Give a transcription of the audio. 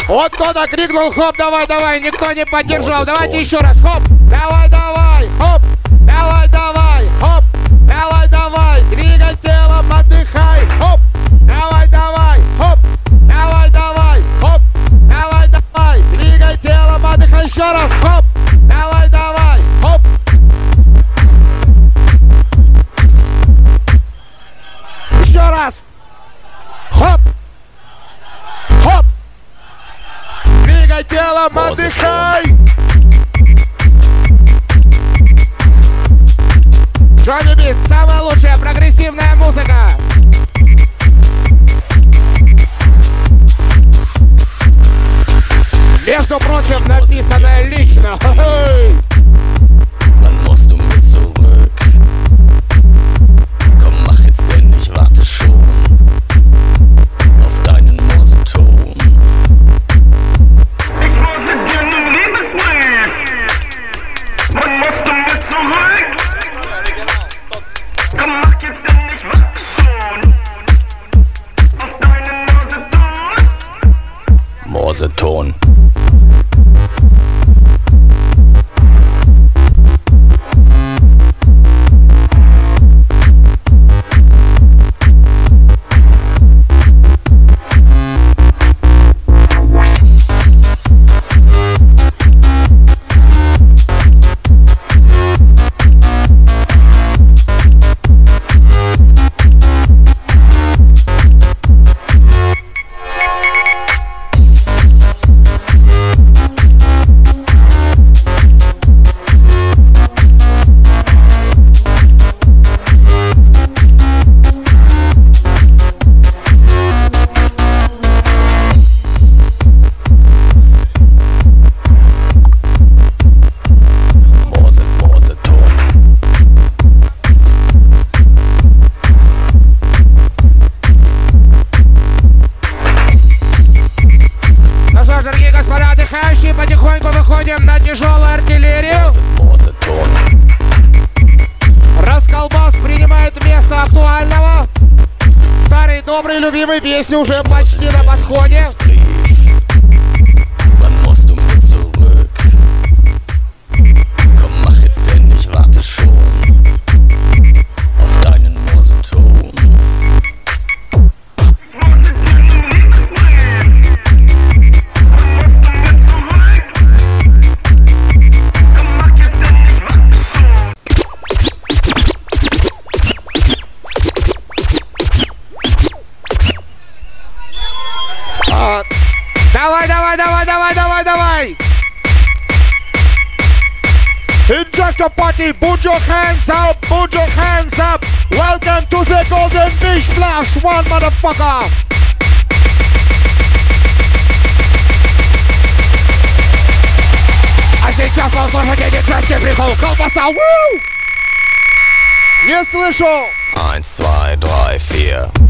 Вот кто-то крикнул хоп, давай, давай, никто не поддержал. Давайте еще раз, хоп, давай, давай, хоп, давай, давай, хоп, давай, давай, двигай телом, отдыхай, хоп, давай, давай, хоп, давай, давай, хоп, давай, давай, двигай телом, отдыхай, еще раз, хоп, давай, давай, хоп. Еще раз, хоп, хоп, двигай телом, отдыхай. Джонни Бит, самая лучшая прогрессивная музыка. Между прочим, написанная лично. Wann musst du mit zurück? Komm, mach jetzt denn, ich warte schon auf deinen Morseton. Ich morse dir einen Liebesbrief. Wann musst du mit zurück? Komm, mach jetzt denn, ich warte schon auf deinen Morseton. Morseton. Потихоньку выходим на тяжелую артиллерию. Расколбас принимает место актуального. Старый добрый любимый песни уже почти на подходе. Wann musst du mit zurück? Komm, mach jetzt denn, ich warte schon auf deinen Morseton. Давай, давай, давай, давай, давай, давай! Injector party, put your hands up, put your hands up! Welcome to the Golden Beach Splash, one motherfucker! А сейчас вы услышите диджейский прикол, колбаса, ву! Не слышу! 1, 2, 3, 4